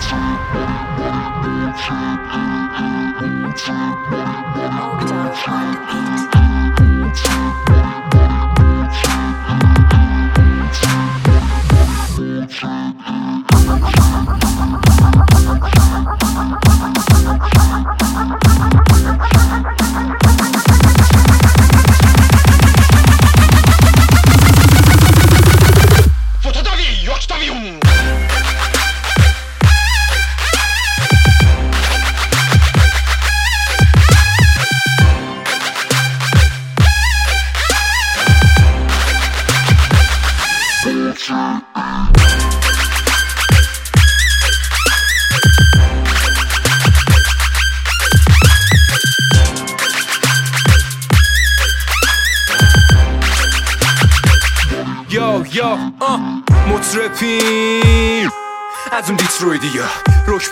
مطربیم از اون دیترویدیا روش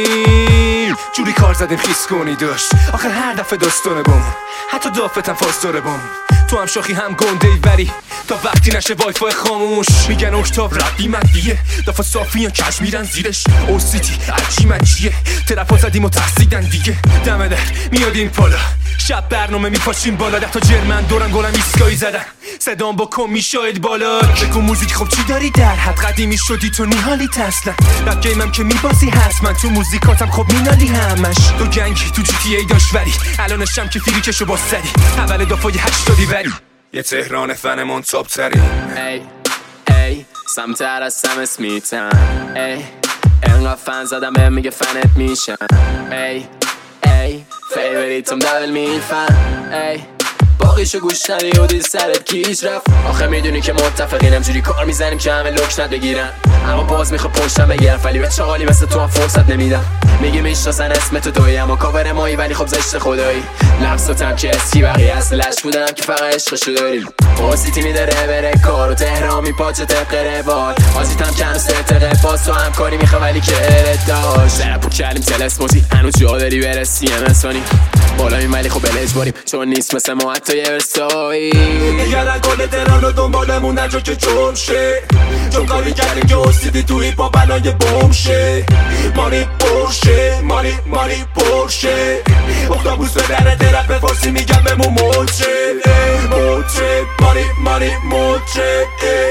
ببین جوری کار زدیم خیس کنی داشت آخر هر دفعه داستانه بامون حتی دافتم فاز داره بامون تو هم شاخی هم گنده ای ولی تا وقتی نشه وایفای خاموش میگن اکتاب ربی من دیگه دفعه صافی کش میرن زیرش اوسیتی عجی من چیه ترپا زدیم و ترسیدن دیگه دمه در میادیم پالا شب برنامه میپاشیم بالا 10 تا جرمن دورن گلم ایستگاهی زدن صدام با کم میشاید بالا بگو موزیک خب چی داری در حد قدیمی شدی تو نیحالی تسلا رپ گیمم که میبازی هست من تو موزیکاتم خب مینالی همش تو جنگی تو جی تی ای داشت ولی الانشم که فیریکشو باز زدی اول دفعه 80 ولی یه تهران فنمون تاپ ترین ای ای سمتر از سم اسمیتم ای انقدر فن زدم بهم میگه فنت میشم ای ای فیوریتم دبل میلفن ای باقیشو گوش ندی و دید سرت کیش رفت آخه میدونی که متفقینم جوری کار میزنیم که همه لکنت بگیرن اما باز میخوا پشتم بگیرم ولی به چاقالی مثل تو هم فرصت نمیدم میگی میشناسن اسم تو دوی اما کاور مایی ولی خب زشت خدایی لحظاتم که اسکی بقیه اصلش بودم که فقط عشقشو داریم اوسیتی میداره بره کار و تهران میپاچه طبق روال آزیتم که هنوز تقه باز تو همکاری میخوا ولی که ارد داشت درپو کردیم تلسموزی هنوز جا داری برسی امسانی بالاییم ولی خب اجباریم چون نیست مثل ما حتی یه ورسایی میگردن کل تهران و دنبالمون نجا که چون شه چون کاری کردیم که اوسیدی تو هیپ هاپ الان یه بوم شه مانی پرشه مانی پرشه اختابوس به درد رپ فارسی میگم بمون موچه موچه مانی موچه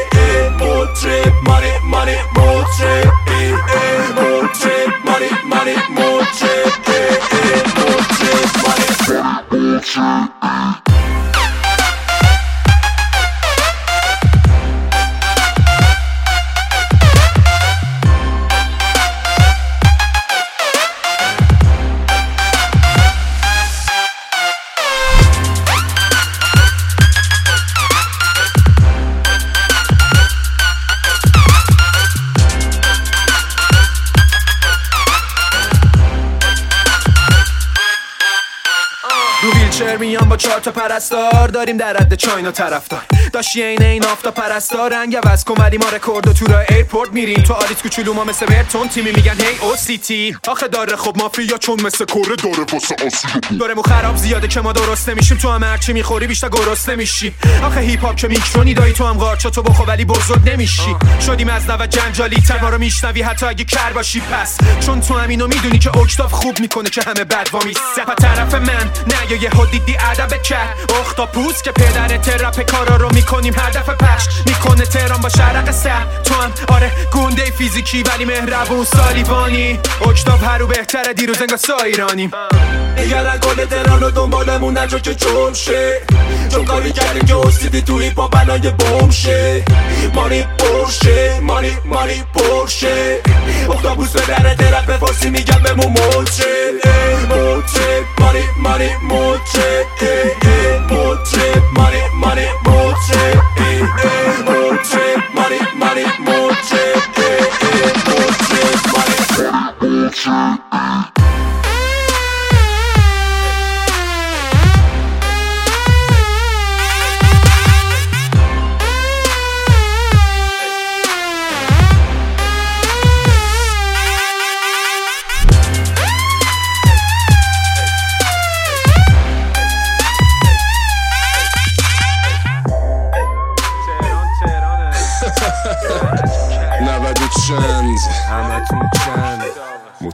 موچه مانی موچه موچه مانی موچه رو ویلچر میام با 4 تا پرستار داریم در حد چاینا طرفدار داشتی این آفتا پرستار رنگ عوض کن ولی ما رکورد و تو راه ایرپورت میریم تو آلیس کوچولو ما مثل برتون تیمی میگن هی او سی تی آخه داره خب مافیا چون مثل کره داره واسه آسیب دارمون خراب زیاده که ما درست نمیشیم تو هم هرچی میخوری بیشتر گرسنه میشی آخه هیپ هاپ که میکرونی دایی تو هم قارچا تو بخو ولی بزرگ نمیشی شدیم از نو جنجالی تر ما رو میشنوی حتی اگه کر باشی پس چون تو همینو میدونی که اکتاف خوب میکنه که همه بد وامی سپا طرف من نه یه حدیدی ادب کرد اختاپوس که پدر ترپ کارا رو میکنیم هدف پخش میکنه تهران با شرق سر تو هم آره گنده فیزیکی ولی مهربون سالیوانی اکتاف هرو بهتره دیروز انگار سایرانیم میگردن کل تهران و دنبالمون نجا که چون شه چون کاری کردیم که اوسیدی تو هیپ هاپ الان یه بوم شه مانی پرشه مانی پرشه اختابوس به درد رپ فارسی میگم بمون موچه موچه مانی موچه موچه مانی موچه موچه مانی موچه موچه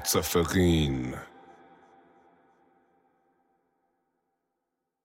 متفقین.